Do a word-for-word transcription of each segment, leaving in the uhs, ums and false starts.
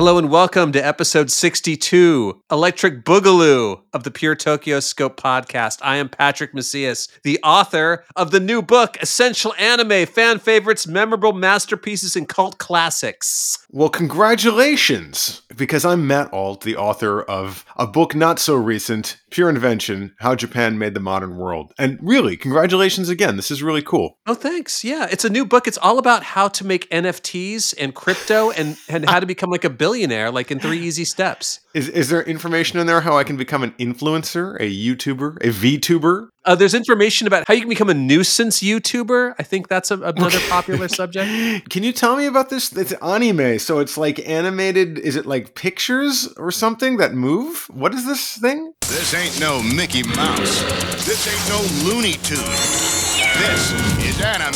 Hello and welcome to episode sixty-two, Electric Boogaloo of the Pure Tokyo Scope podcast. I am Patrick Macias, the author of the new book, Essential Anime, Fan Favorites, Memorable Masterpieces, and Cult Classics. Well, congratulations, because I'm Matt Alt, the author of a book not so recent, Pure Invention, How Japan Made the Modern World. And really, congratulations again. This is really cool. Oh, thanks. Yeah, it's a new book. It's all about how to make N F Ts and crypto and, and how to become like a billionaire, like in three easy steps. Is is there information in there how I can become an influencer, a YouTuber, a VTuber? Uh, there's information about how you can become a nuisance YouTuber. I think that's a, another popular subject. Can you tell me about this? It's anime, so it's like animated. Is it like pictures or something that move? What is this thing? This ain't no Mickey Mouse. This ain't no Looney Tune. This is anime.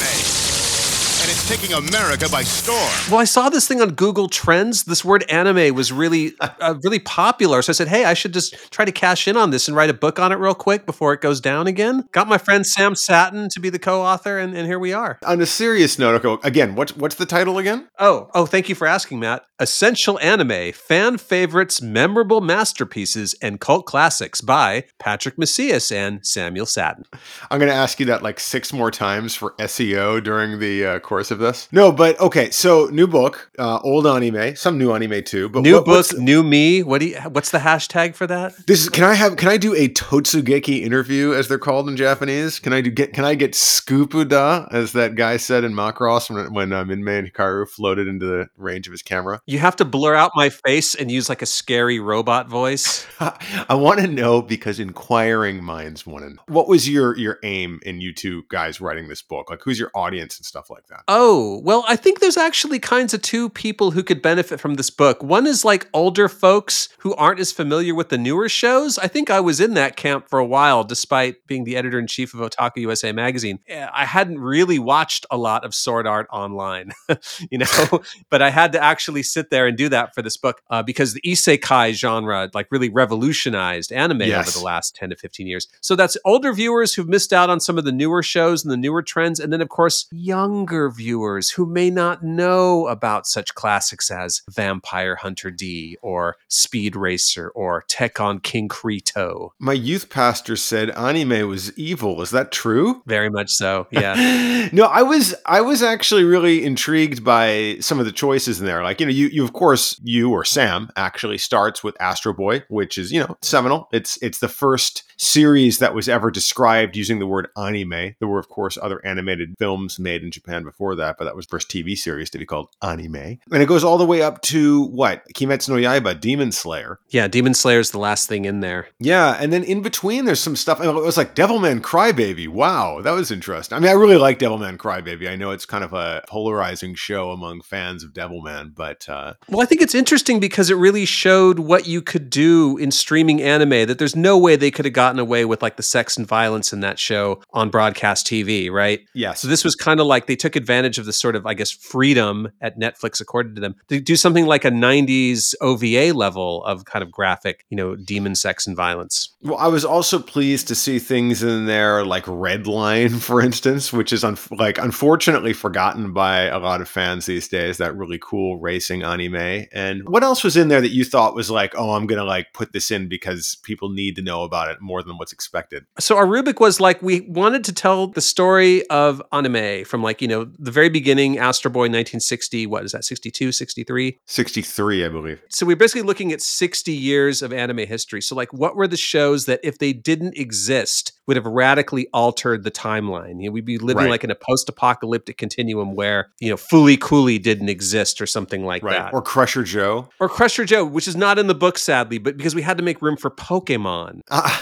And it's taking America by storm. Well, I saw this thing on Google Trends. This word anime was really, uh, really popular. So I said, hey, I should just try to cash in on this and write a book on it real quick before it goes down again. Got my friend Sam Satin to be the co-author, and, and here we are. On a serious note, okay, again, what's what's the title again? Oh, oh, thank you for asking, Matt. Essential Anime, Fan Favorites, Memorable Masterpieces, and Cult Classics by Patrick Macias and Samuel Satin. I'm going to ask you that like six more times for S E O during the uh, course of this. No, but okay, so new book, uh, old anime, some new anime too. But new what, book, new me. What do you? What's the hashtag for that? This is, can I have? Can I do a Totsugeki interview, as they're called in Japanese? Can I do get? Can I get Scoopuda, as that guy said in Macross when when uh, Minmay and Hikaru floated into the range of his camera? You have to blur out my face and use like a scary robot voice. I want to know, because inquiring minds want to know. What was your your aim in you two guys writing this book? Like, who's your audience and stuff like that? Oh, well, I think there's actually kinds of two people who could benefit from this book. One is like older folks who aren't as familiar with the newer shows. I think I was in that camp for a while, despite being the editor-in-chief of Otaku U S A magazine. I hadn't really watched a lot of Sword Art online, you know, but I had to actually sit there and do that for this book uh, because the isekai genre like really revolutionized anime yes. over the last ten to fifteen years. So that's older viewers who've missed out on some of the newer shows and the newer trends. And then, of course, younger viewers who may not know about such classics as Vampire Hunter D or Speed Racer or Tekkon King Krito. My youth pastor said anime was evil. Is that true? Very much so, yeah. No, I was I was actually really intrigued by some of the choices in there. Like, you know, you, you of course, you or Sam actually starts with Astro Boy, which is, you know, seminal. It's it's the first series that was ever described using the word anime. There were, of course, other animated films made in Japan before that, but that was the first T V series to be called anime. And it goes all the way up to, what? Kimetsu no Yaiba, Demon Slayer. Yeah, Demon Slayer is the last thing in there. Yeah, and then in between, there's some stuff. It was like Devilman Crybaby. Wow, that was interesting. I mean, I really like Devilman Crybaby. I know it's kind of a polarizing show among fans of Devilman, but... Uh... Well, I think it's interesting because it really showed what you could do in streaming anime, that there's no way they could have gotten away with like the sex and violence in that show on broadcast T V, right? Yes. So this was kind of like they took advantage of the sort of, I guess, freedom at Netflix accorded to them to do something like a nineties O V A level of kind of graphic, you know, demon sex and violence. Well, I was also pleased to see things in there like Redline, for instance, which is un- like unfortunately forgotten by a lot of fans these days, that really cool racing anime. And what else was in there that you thought was like, oh, I'm going to like put this in because people need to know about it more than what's expected? So our rubric was like, we wanted to tell the story of anime from like, you know, the very beginning, Astro Boy nineteen sixty, what is that, sixty-two, sixty-three? sixty-three, I believe. So we're basically looking at sixty years of anime history. So like, what were the shows that if they didn't exist would have radically altered the timeline? You know, we'd be living right. like in a post-apocalyptic continuum where, you know, Fooly Cooly didn't exist or something like right. that. Or Crusher Joe. Or Crusher Joe, which is not in the book, sadly, but because we had to make room for Pokemon. Uh-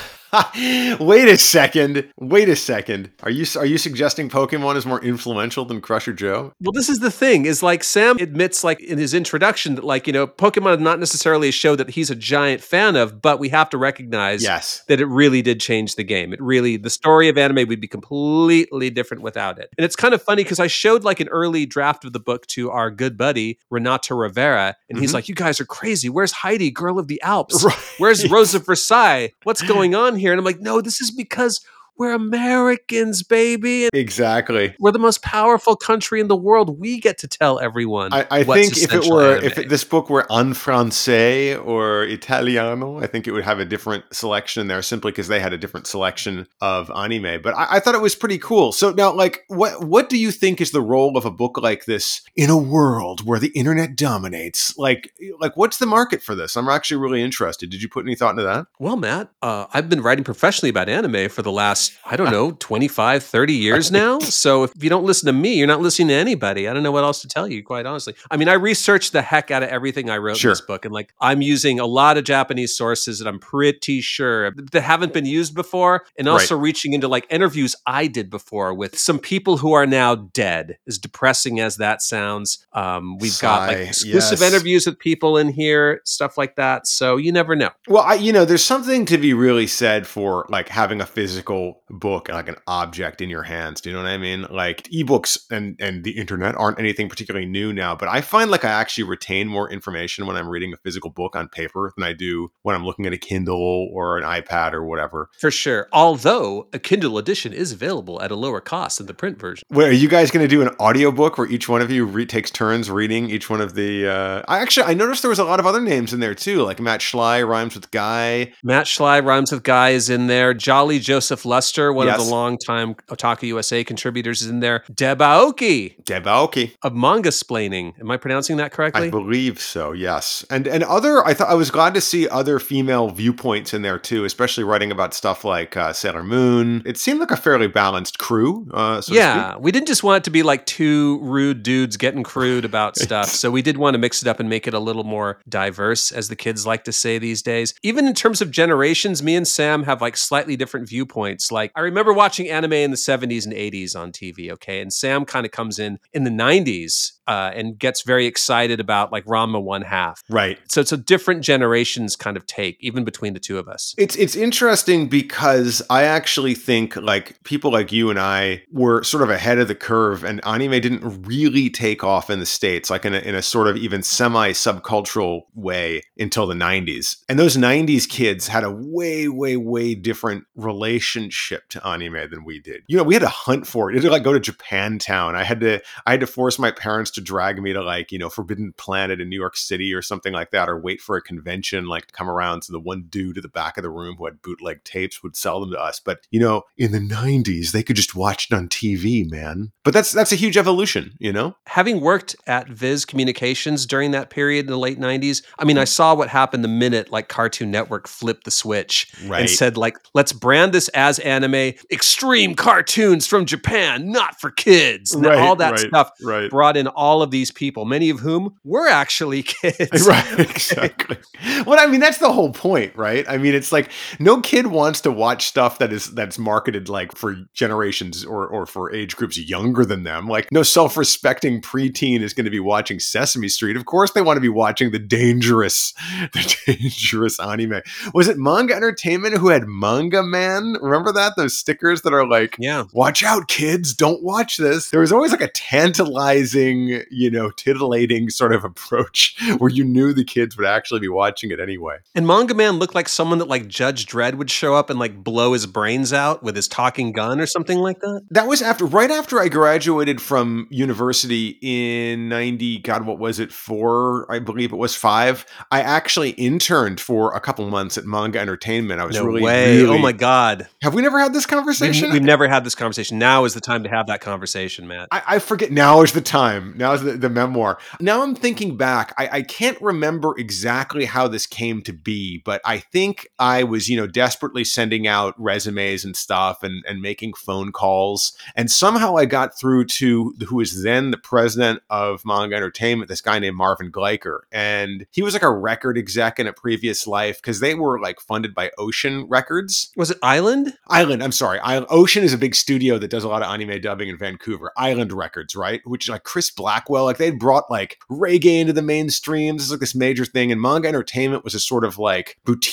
Wait a second. Wait a second. Are you are you suggesting Pokemon is more influential than Crusher Joe? Well, this is the thing, is like Sam admits like in his introduction that like, you know, Pokemon is not necessarily a show that he's a giant fan of, but we have to recognize yes. that it really did change the game. It really, the story of anime would be completely different without it. And it's kind of funny because I showed like an early draft of the book to our good buddy, Renato Rivera, and mm-hmm. he's like, you guys are crazy. Where's Heidi, Girl of the Alps? Right. Where's Rosa Versailles? What's going on here? And I'm like, no, this is because we're Americans, baby. Exactly. We're the most powerful country in the world. We get to tell everyone I, I what's think if it essential were, anime. if it, this book were en français or Italiano, I think it would have a different selection there simply because they had a different selection of anime. But I, I thought it was pretty cool. So now, like, what what do you think is the role of a book like this in a world where the internet dominates? Like, like what's the market for this? I'm actually really interested. Did you put any thought into that? Well, Matt, uh, I've been writing professionally about anime for the last, I don't know, twenty-five, thirty years now. So if you don't listen to me, you're not listening to anybody. I don't know what else to tell you, quite honestly. I mean, I researched the heck out of everything I wrote Sure. in this book. And like, I'm using a lot of Japanese sources that I'm pretty sure that haven't been used before. And also Right. reaching into like interviews I did before with some people who are now dead, as depressing as that sounds. Um, we've got like Sigh, exclusive yes. interviews with people in here, stuff like that. So you never know. Well, I, you know, there's something to be really said for like having a physical book, like an object in your hands. Do you know what I mean? Like ebooks and and the internet aren't anything particularly new now, but I find like I actually retain more information when I'm reading a physical book on paper than I do when I'm looking at a Kindle or an iPad or whatever. For sure. Although a Kindle edition is available at a lower cost than the print version. Wait, are you guys going to do an audiobook where each one of you re- takes turns reading each one of the? Uh... I actually I noticed there was a lot of other names in there too, like Matt Schley rhymes with Guy. Matt Schley rhymes with Guy is in there. Jolly Joseph Luster, one Yes. of the longtime Otaku U S A contributors, is in there. Deb Aoki Deb Aoki. of Manga Splaining. Am I pronouncing that correctly? I believe so, yes. And and other, I thought I was glad to see other female viewpoints in there too, especially writing about stuff like uh, Sailor Moon. It seemed like a fairly balanced crew, uh, so to yeah, speak. we didn't just want it to be like two rude dudes getting crude about stuff. So we did want to mix it up and make it a little more diverse, as the kids like to say these days. Even in terms of generations, me and Sam have like slightly different viewpoints. Like I remember watching anime in the seventies and eighties on T V, okay? And Sam kind of comes in in the nineties uh, and gets very excited about like Ranma One Half. Right. So it's a different generations kind of take, even between the two of us. It's it's interesting because I actually think like people like you and I were sort of ahead of the curve, and anime didn't really take off in the States, like in a, in a sort of even semi-subcultural way until the nineties. And those nineties kids had a way, way, way different relationship to anime than we did. You know, we had to hunt for it. You had to like go to Japantown. I had to I had to force my parents to drag me to like, you know, Forbidden Planet in New York City or something like that, or wait for a convention like to come around. So the one dude at the back of the room who had bootleg tapes would sell them to us. But, you know, in the nineties, they could just watch it on T V, man. But that's that's a huge evolution, you know? Having worked at Viz Communications during that period in the late nineties, I mean, I saw what happened the minute like Cartoon Network flipped the switch Right. and said like, let's brand this as anime, extreme cartoons from Japan, not for kids. And Right, all that right, stuff right. brought in all of these people, many of whom were actually kids. Right, exactly. Well, I mean, that's the whole point, right? I mean, it's like no kid wants to watch stuff that is that's marketed like for generations or or for age groups younger than them. Like no self-respecting preteen is going to be watching Sesame Street. Of course, they want to be watching the dangerous, the dangerous anime. Was it Manga Entertainment who had Manga Man? Remember that? Those stickers that are like, Yeah. watch out, kids, don't watch this. There was always like a tantalizing, you know, titillating sort of approach where you knew the kids would actually be watching it anyway. And Manga Man looked like someone that like Judge Dredd would show up and like blow his brains out with his talking gun or something like that. That was after, right after I graduated from university in ninety, God, what was it, four? I believe it was five. I actually interned for a couple months at Manga Entertainment. I was No really, way. really- Oh my God. Have we never had this We've, conversation? we've never had this conversation. Now is the time to have that conversation, Matt. I, I forget. Now is the time. Now is the, the memoir. Now I'm thinking back. I, I can't remember exactly how this came to be, but I think I was, you know, desperately sending out resumes and stuff and, and making phone calls. And somehow I got through to who was then the president of Manga Entertainment, this guy named Marvin Gleicher. And he was like a record exec in a previous life because they were like funded by Ocean Records. Was it Island? Island, I'm sorry. I, Ocean is a big studio that does a lot of anime dubbing in Vancouver. Island Records, right? Which is like Chris Blackwell. Like they'd brought like reggae into the mainstream. This is like this major thing. And Manga Entertainment was a sort of like boutique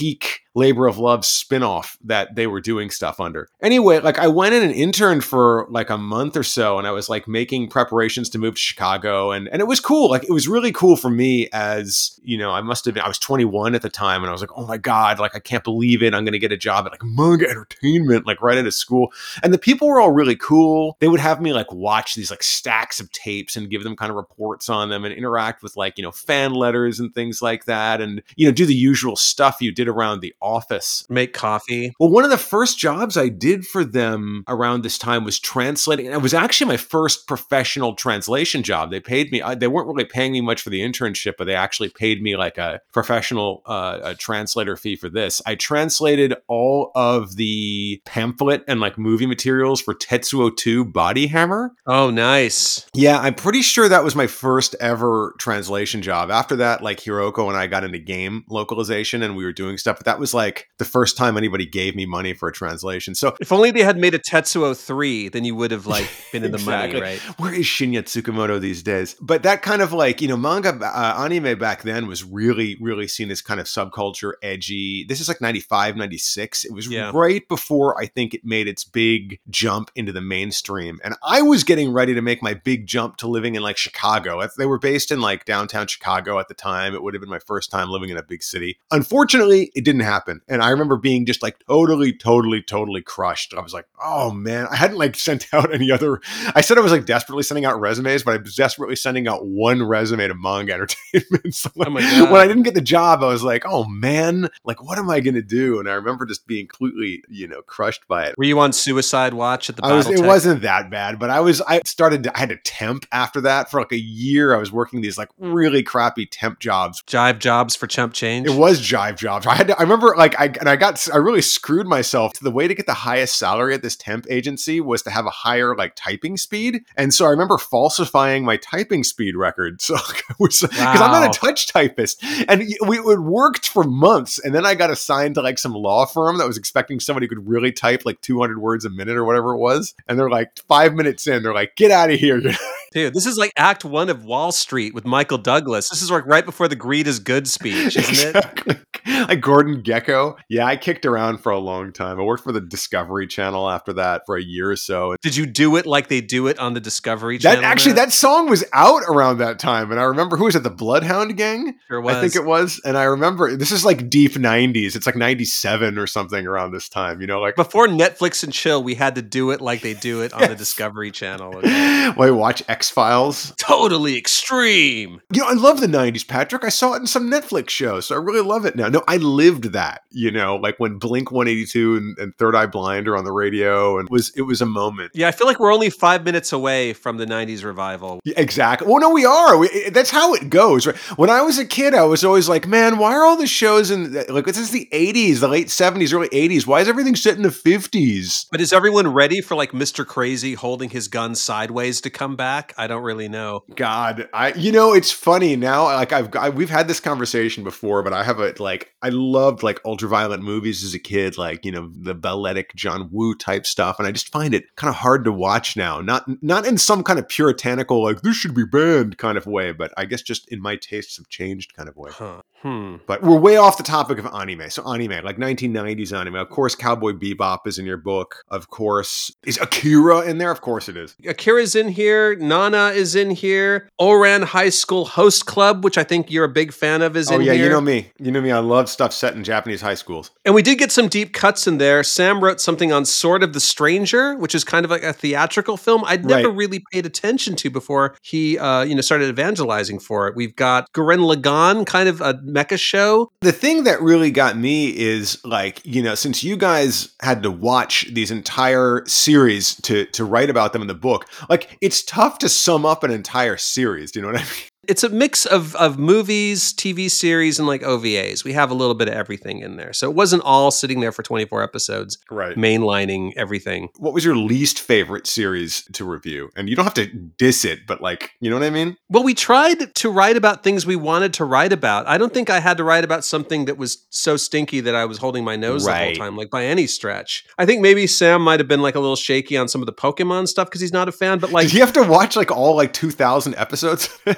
Labor of Love spinoff that they were doing stuff under. Anyway, like I went in and interned for like a month or so, and I was like making preparations to move to Chicago, and and it was cool. Like it was really cool for me as, you know, I must have been, I was twenty-one at the time, and I was like, oh my God, like I can't believe it. I'm going to get a job at like Manga Entertainment, like right out of school. And the people were all really cool. They would have me like watch these like stacks of tapes and give them kind of reports on them and interact with like, you know, fan letters and things like that. And, you know, do the usual stuff you did around the office. Make coffee. Well, one of the first jobs I did for them around this time was translating. And it was actually my first professional translation job. They paid me, they weren't really paying me much for the internship, but they actually paid me like a professional uh, a translator fee for this. I translated all of the pamphlet and like movie materials for Tetsuo two Body Hammer. Oh, nice. Yeah, I'm pretty sure that was my first ever translation job. After that, like Hiroko and I got into game localization and we were doing stuff, but that was like the first time anybody gave me money for a translation. So if only they had made a Tetsuo three, then you would have like been in the exactly. money, right? Where is Shinya Tsukamoto these days? But that kind of like, you know, manga, uh, anime back then was really, really seen as kind of subculture, edgy. This is like ninety-five, ninety-six. It was Yeah. right before I think it made its big jump into the mainstream. And I was getting ready to make my big jump to living in like Chicago. They were based in like downtown Chicago at the time. It would have been my first time living in a big city. Unfortunately, it didn't happen. And I remember being just like totally, totally, totally crushed. I was like, oh man, I hadn't like sent out any other, I said I was like desperately sending out resumes, but I was desperately sending out one resume to Manga Entertainment. So like, Oh my God. when I didn't get the job, I was like, oh man, like what am I going to do? And I remember just being completely, you know, crushed by it. Were you on suicide watch at the I was, it Battletech? wasn't that bad, but I was, I started, I had a temp after that for like a year. I was working these like really crappy temp jobs. Jive jobs for chump change? It was jive jobs. I had to, I remember like, I, and I got, I really screwed myself. The way to get the highest salary at this temp agency was to have a higher like typing speed. And so I remember falsifying my typing speed record. So it was, because I'm not Wow. a touch typist, and we it worked for months. And then I got assigned to like some law firm that was expecting somebody who could really type like two hundred words a minute or whatever it was. And they're like five minutes in, they're like, get out of here. Dude, this is like Act One of Wall Street with Michael Douglas. This is like right before the greed is good speech, isn't it? Exactly. Like Gordon Gekko. Yeah, I kicked around for a long time. I worked for the Discovery Channel after that for a year or so. Did you do it like they do it on the Discovery That Channel? actually, Matt? that song was out around that time, and I remember, who was it? The Bloodhound Gang, Sure was. I think it was. And I remember this is like deep nineties. It's like ninety-seven or something around this time. You know, like Before Netflix and chill, we had to do it like they do it on the Yes. Discovery Channel. Okay? Well, I watch X Files. Totally extreme. You know, I love the nineties, Patrick. I saw it in some Netflix shows, so I really love it now. No, I lived that. You know, like when Blink one eighty-two and, and Third Eye Blind are on the radio, and it was it was a moment. Yeah, I feel like we're only five minutes away from the nineties revival. Yeah, exactly. Well, no, we are. We, that's how it goes, right? When I was a kid, I was always like, man, why are all the shows in, like, this is the eighties, the late seventies, early eighties. Why is everything set in the fifties? But is everyone ready for like Mister Crazy holding his gun sideways to come back? I don't really know. God, I, you know, it's funny now. Like I've, I, we've had this conversation before, but I have a, like, I loved like ultraviolet movies as a kid, like, you know, the balletic John Woo type stuff. And I just find it kind of hard to watch now. Not, not in some kind of puritanical, like this should be banned kind of way, but I guess just in my tastes have changed kind of way. Huh. Hmm. But we're way off the topic of anime. So anime, like nineteen nineties anime. Of course, Cowboy Bebop is in your book. Of course, is Akira in there? Of course it is. Akira's in here. Nana is in here. Oran High School Host Club, which I think you're a big fan of, is Oh in yeah, here. you know me. You know me. I love stuff set in Japanese high schools. And we did get some deep cuts in there. Sam wrote something on Sword of the Stranger, which is kind of like a theatrical film I'd never Right. really paid attention to before he uh, you know, started evangelizing for it. We've got Gurren Lagann, kind of a mecha show. The thing that really got me is like, you know, since you guys had to watch these entire series to to write about them in the book, like it's tough to sum up an entire series. Do you know what I mean? It's a mix of of movies, T V series, and like O V As. We have a little bit of everything in there. So it wasn't all sitting there for twenty-four episodes, Right. mainlining everything. What was your least favorite series to review? And you don't have to diss it, but like, you know what I mean? Well, we tried to write about things we wanted to write about. I don't think I had to write about something that was so stinky that I was holding my nose the Right. whole time, like by any stretch. I think maybe Sam might have been like a little shaky on some of the Pokemon stuff because he's not a fan, but like, Did you have to watch like all like two thousand episodes of it? I mean,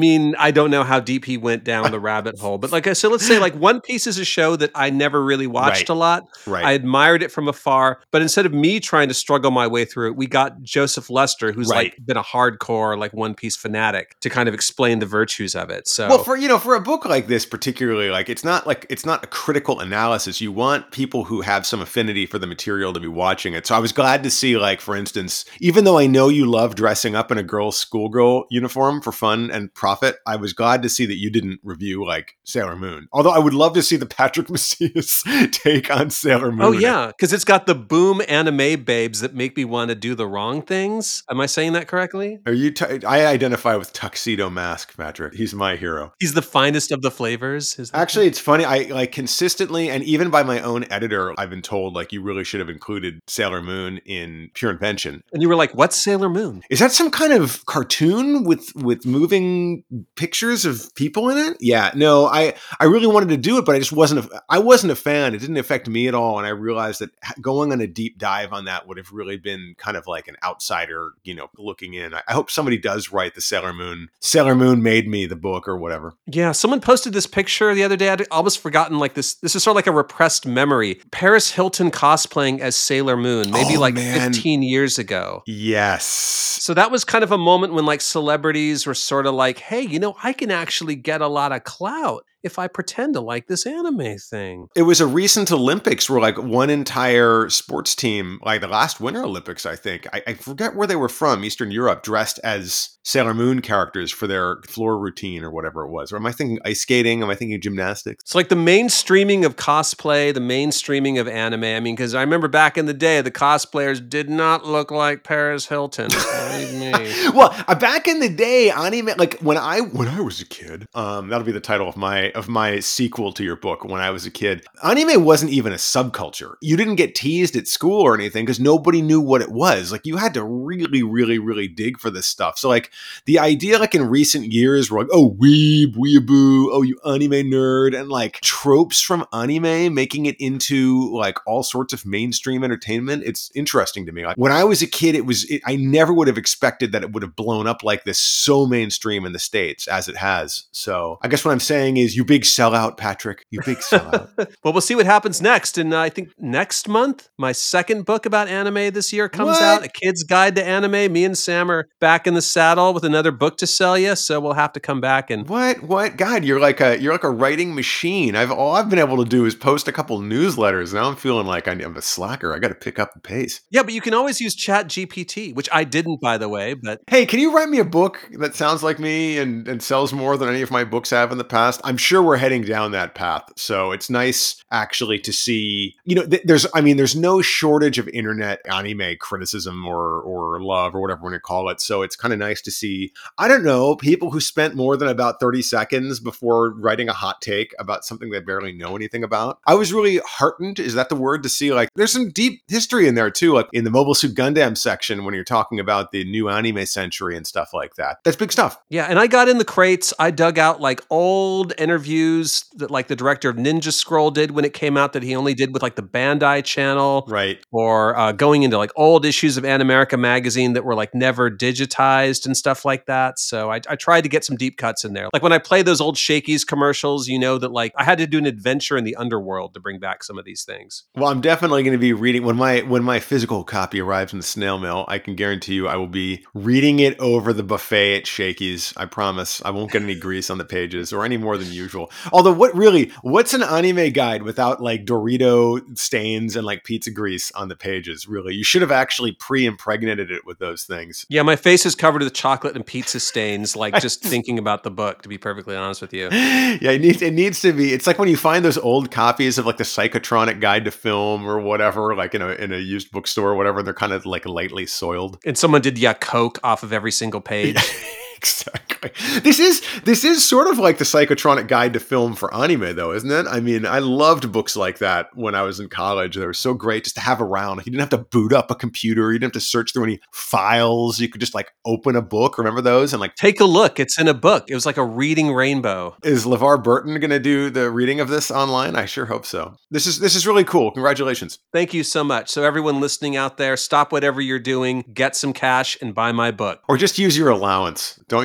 mean, I don't know how deep he went down the rabbit hole, but like I said, let's say like One Piece is a show that I never really watched Right. a lot. Right. I admired it from afar, but instead of me trying to struggle my way through it, we got Joseph Lester, who's Right. like been a hardcore like One Piece fanatic, to kind of explain the virtues of it. So Well, for you know, for a book like this particularly, like it's not like it's not a critical analysis. You want people who have some affinity for the material to be watching it. So I was glad to see, like, for instance, even though I know you love dressing up in a girl's schoolgirl uniform for fun and profit, I was glad to see that you didn't review like Sailor Moon. Although I would love to see the Patrick Macias take on Sailor Moon. Oh yeah, because it's got the boom anime babes that make me want to do the wrong things. Am I saying that correctly? Are you? T- I identify with Tuxedo Mask, Patrick. He's my hero. He's the finest of the flavors. Is that Actually, it's funny. I like consistently, and even by my own editor, I've been told like you really should have included Sailor Moon in Pure Invention. and you were like, "What's Sailor Moon?" Is that some kind of cartoon with with moving pictures of people in it? Yeah, no, I I really wanted to do it, but I just wasn't. A, I wasn't a fan. It didn't affect me at all, and I realized that going on a deep dive on that would have really been kind of like an outsider, you know, looking in. I, I hope somebody does write the Sailor Moon. Sailor Moon made me the book or whatever. Yeah, someone posted this picture the other day. I'd almost forgotten like this. This is sort of like a repressed memory. Paris Hilton cosplaying as Sailor Moon, maybe Oh, like man. fifteen years ago. Yes. So that was kind of a moment when like celebrities were sort of like, hey, you know, I can actually get a lot of clout if I pretend to like this anime thing. It was a recent Olympics where like one entire sports team, like the last Winter Olympics, I think, I, I forget where they were from, Eastern Europe, dressed as Sailor Moon characters for their floor routine or whatever it was. Or am I thinking ice skating? Am I thinking gymnastics? It's like the mainstreaming of cosplay, the mainstreaming of anime. I mean, because I remember back in the day, the cosplayers did not look like Paris Hilton. Believe me. Well, uh, back in the day, anime, like when I when I was a kid, um, that'll be the title of my of my sequel to your book. When I was a kid, anime wasn't even a subculture. You didn't get teased at school or anything because nobody knew what it was. Like you had to really, really, really dig for this stuff. So like the idea, like in recent years, we're like, oh weeb, weeaboo, oh you anime nerd, and like tropes from anime making it into like all sorts of mainstream entertainment. It's interesting to me. Like when I was a kid, it was it, I never would have expected that it would have blown up like this so mainstream in the States as it has. So I guess what I'm saying is you big sellout, Patrick. You big sellout. Well, we'll see what happens next. And uh, I think next month, my second book about anime this year comes What? out, A Kid's Guide to Anime. Me and Sam are back in the saddle with another book to sell you. So we'll have to come back and What? What? God, you're like a you're like a writing machine. I've all I've been able to do is post a couple newsletters. Now I'm feeling like I'm a slacker. I got to pick up the pace. yeah, but you can always use Chat G P T, which I didn't, by the way. But Hey, can you write me a book that sounds like me and, and sells more than any of my books have in the past? I'm sure we're heading down that path. So it's nice actually to see, you know, th- there's, I mean, there's no shortage of internet anime criticism or, or love or whatever we're going to call it. So it's kind of nice to see, I don't know, people who spent more than about thirty seconds before writing a hot take about something they barely know anything about. I was really heartened. Is that the word? To see like, there's some deep history in there too. Like in the Mobile Suit Gundam section, when you're talking about the new anime century and stuff like that. That's big stuff. yeah, and I got in the crates. I dug out like old interviews that like the director of Ninja Scroll did when it came out that he only did with like the Bandai channel. Right. Or uh, going into like old issues of Animerica magazine that were like never digitized and stuff like that. So I, I tried to get some deep cuts in there. Like when I play those old Shakey's commercials, you know that like I had to do an adventure in the underworld to bring back some of these things. Well, I'm definitely going to be reading when my when my physical copy arrives in the snail mail. I can guarantee you, I will be reading it over the buffet at Shakey's. I promise. I won't get any grease on the pages or any more than usual. Although, what really, what's an anime guide without like Dorito stains and like pizza grease on the pages? Really, you should have actually pre-impregnated it with those things. Yeah, my face is covered with chocolate and pizza stains, like just thinking about the book, to be perfectly honest with you. Yeah, it needs it needs to be. It's like when you find those old copies of like the Psychotronic Guide to Film or whatever, like in a in a used bookstore or whatever. They're kind of like lightly soiled. And someone did, yeah, Coke off of every single page. Exactly. This is this is sort of like the Psychotronic Guide to Film for anime, though, isn't it? I mean, I loved books like that when I was in college. They were so great just to have around. Like, you didn't have to boot up a computer. You didn't have to search through any files. You could just like open a book. Remember those? And like, Take a look. It's in a book. It was like a reading rainbow. is LeVar Burton going to do the reading of this online? I sure hope so. This is this is really cool. Congratulations. Thank you so much. So everyone listening out there, stop whatever you're doing, get some cash, and buy my book. Or just use your allowance. Don't you don't have to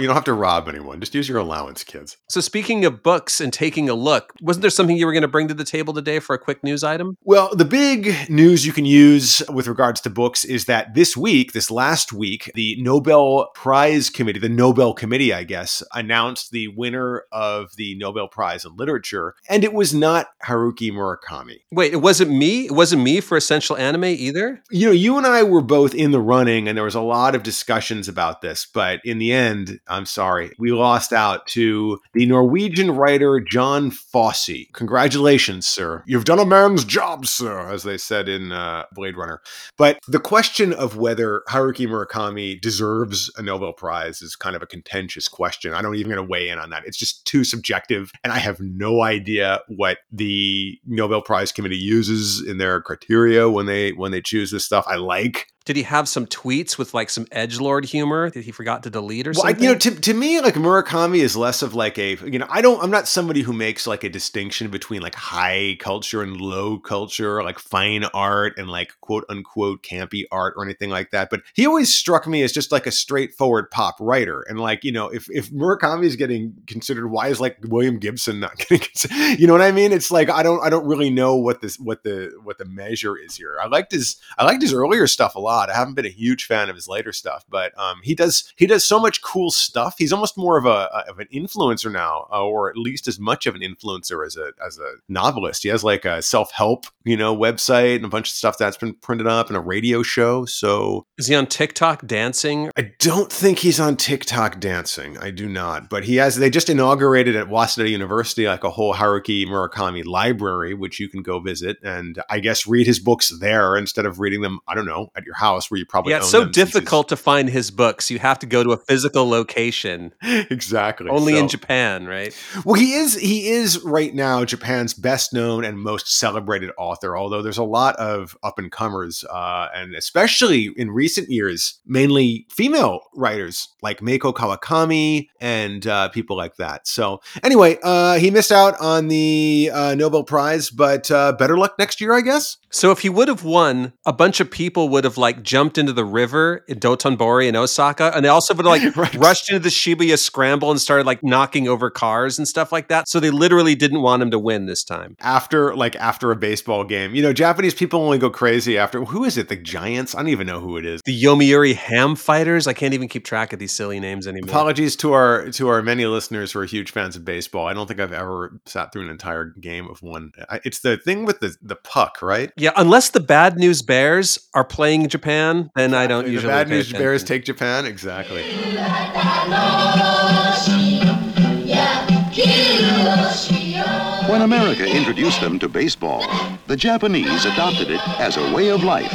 rob anyone. Just use your allowance, kids. So speaking of books and taking a look, wasn't there something you were going to bring to the table today for a quick news item? Well, the big news you can use with regards to books is that this week, this last week, the Nobel Prize Committee, the Nobel Committee, I guess, announced the winner of the Nobel Prize in Literature, and it was not Haruki Murakami. Wait, it wasn't me? It wasn't me for Essential Anime either? You know, you and I were both in the running, and there was a lot of discussions about this, but in the end, I'm sorry, we lost out to the Norwegian writer John Fosse. Congratulations, sir. You've done a man's job, sir, as they said in uh, Blade Runner. But the question of whether Haruki Murakami deserves a Nobel Prize is kind of a contentious question. I don't even going to weigh in on that. It's just too subjective, and I have no idea what the Nobel Prize Committee uses in their criteria when they when they choose this stuff. I like Did he have some tweets with like some edgelord humor that he forgot to delete or well, I, something? you know, to, to me, like Murakami is less of like a, you know, I don't, I'm not somebody who makes like a distinction between like high culture and low culture, like fine art and like quote unquote campy art or anything like that. But he always struck me as just like a straightforward pop writer. And like, you know, if, if Murakami is getting considered, why is like William Gibson not getting considered? You know what I mean? It's like, I don't, I don't really know what this, what the, what the measure is here. I liked his, I liked his earlier stuff a lot. I haven't been a huge fan of his later stuff, but um, he does he does so much cool stuff. He's almost more of a of an influencer now, uh, or at least as much of an influencer as a as a novelist. He has like a self help you know website and a bunch of stuff that's been printed up and a radio show. So is he on TikTok dancing? I don't think he's on TikTok dancing. I do not, but he has. They just inaugurated at Waseda University like a whole Haruki Murakami library, which you can go visit and I guess read his books there instead of reading them. I don't know at your house where you probably yeah, it's own so them since difficult to find his books. You have to go to a physical location. Exactly. Only So- in Japan, right? Well, he is he is right now Japan's best known and most celebrated author, although there's a lot of up and comers, uh, and especially in recent years, mainly female writers like Meiko Kawakami and uh, people like that. So anyway, uh, he missed out on the uh, Nobel Prize, but uh, better luck next year, I guess. So if he would have won, a bunch of people would have like jumped into the river in Dotonbori in Osaka, and they also would have like Right. rushed into the Shibuya Scramble and started like knocking over cars and stuff like that. So they literally didn't want him to win this time. After like after a baseball game, you know, Japanese people only go crazy after who is it? The Giants? I don't even know who it is. The Yomiuri Ham Fighters. I can't even keep track of these silly names anymore. Apologies to our to our many listeners who are huge fans of baseball. I don't think I've ever sat through an entire game of one. I- It's the thing with the the puck, right? Yeah, unless the Bad News Bears are playing Japan, then I don't the usually. bad pay news bears attention. take Japan. Exactly. When America introduced them to baseball, the Japanese adopted it as a way of life.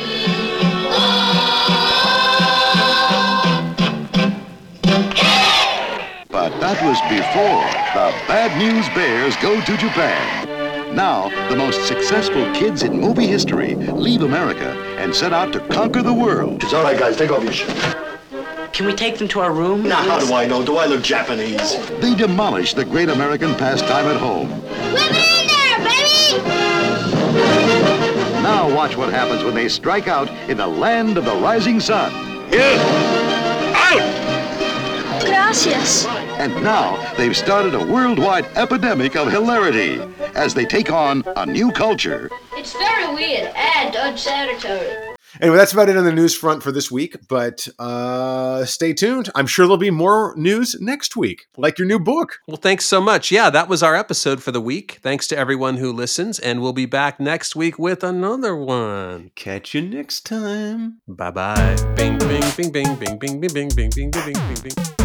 But that was before the Bad News Bears go to Japan. Now, the most successful kids in movie history leave America and set out to conquer the world. It's all right, guys. Take off your shirt. Can we take them to our room? Now, how do I know? Do I look Japanese? They demolish the great American pastime at home. Let me in there, baby! Now watch what happens when they strike out in the land of the rising sun. Gracias. And now they've started a worldwide epidemic of hilarity as they take on a new culture. It's very weird and unsanitary. Anyway, that's about it on the news front for this week. But uh, stay tuned. I'm sure there'll be more news next week, like your new book. Well, thanks so much. Yeah, that was our episode for the week. Thanks to everyone who listens, and we'll be back next week with another one. Catch you next time. Bye bye. Bing, bing, bing, bing, bing, bing, bing, bing, bing, bing, bing, bing, bing.